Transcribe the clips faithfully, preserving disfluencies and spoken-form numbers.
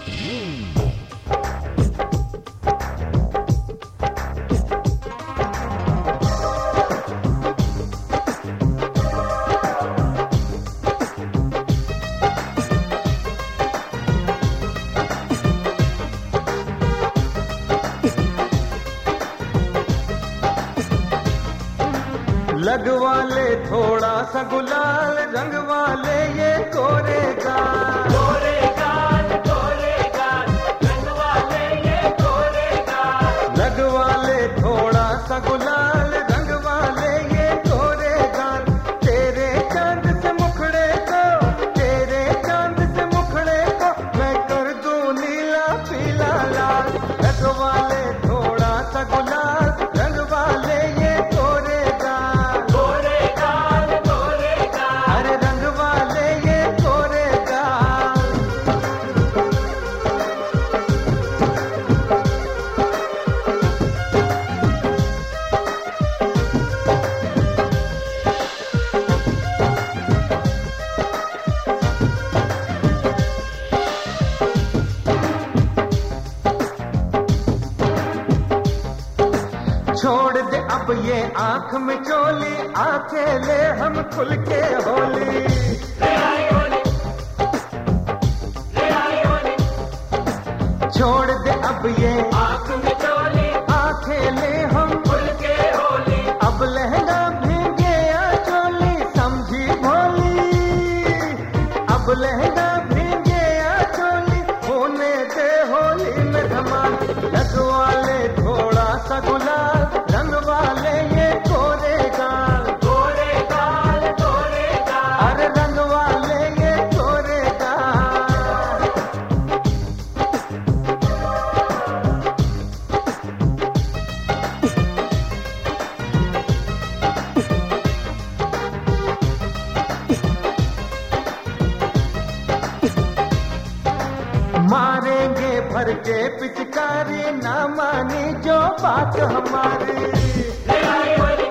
लगवा ले थोड़ा सा गुलाल, रंग वाले ये कोरे गाल, कोरे गाल, कोरे गाल, रंग वाले ये कोरे गाल। लगवा ले थोड़ा सा गुलाल, रंग वाले ये कोरे गाल। तेरे चांद से मुखड़े को, तेरे चांद से मुखड़े को मैं कर दूं नीला पीला लाल। लगवा ले थोड़ा सा गुलाल, रंग वाले ये कोरे गाल, कोरे गाल, कोरे गाल, अरे रंग वाले ये कोरे गाल। छोड़ दे अब ये आंख में चोली, आंखें ले हम खुल के होली। ले आई होली, ले आई होली, छोड़ दे अब ये आंख में चोली, आंखें ले हम, खुल के होली। अब लहंगा भीगे या चोली समझी भोली। अब लहंगा भीगे या चोली, होने दे होली में धमाल। लगवा ले थोड़ा सा गुलाल, रंग वाले ये कोरे गाल, कोरे गाल, कोरे गाल, अरे रंग वाले ये कोरे गाल। मारेंगे भर के पिचकारी, ना मानी जो बात हमारी। ले आई होली,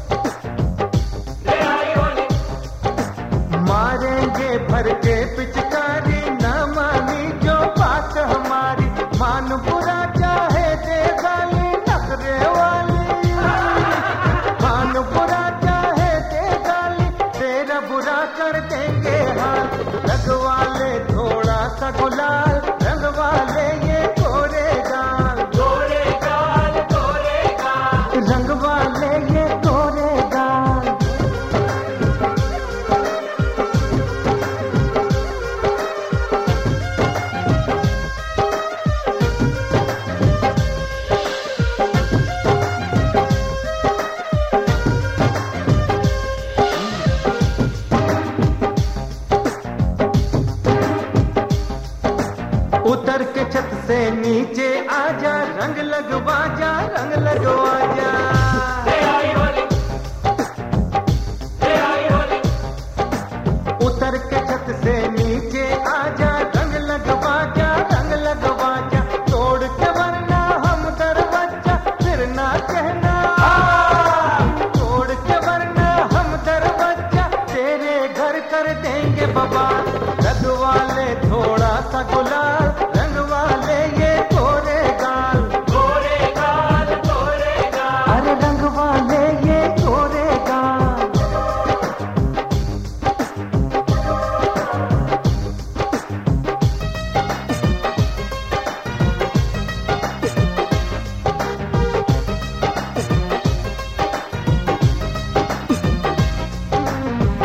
ले आई होली, मारेंगे भर के पिचकारी, ना मानी जो बात हमारी। मान बुरा चाहे दे गाली नखरे वाली, मान बुरा चाहे दे गाली, तेरा बुरा कर देंगे हाल। लगवा ले थोड़ा सा गुलाल, रंग वाले ये कोरे गाल, कोरे गाल, कोरे गाल, रंग वाले ये कोरे गाल। उतर के छत से नीचे आजा, रंग लगवा जा, रंग लगवा जा। ले आई होली, ले आई होली, उतर के छत से नीचे आजा, रंग लगवा जा, रंग लगवा जा। तोड़ के वरना हम दरवाजा, फिर ना कहना। तोड़ के वरना हम दरवाजा, तेरे घर कर देंगे बवाल। लगवा ले थोड़ा सा गुलाल, रंग वाले ये कोरे गाल, कोरे गाल, कोरे गाल, अरे रंग वाले ये कोरे गाल।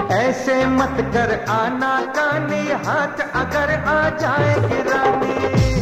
ऐसे मत कर आना कानी, हाथ अगर आ जाए गिरानी।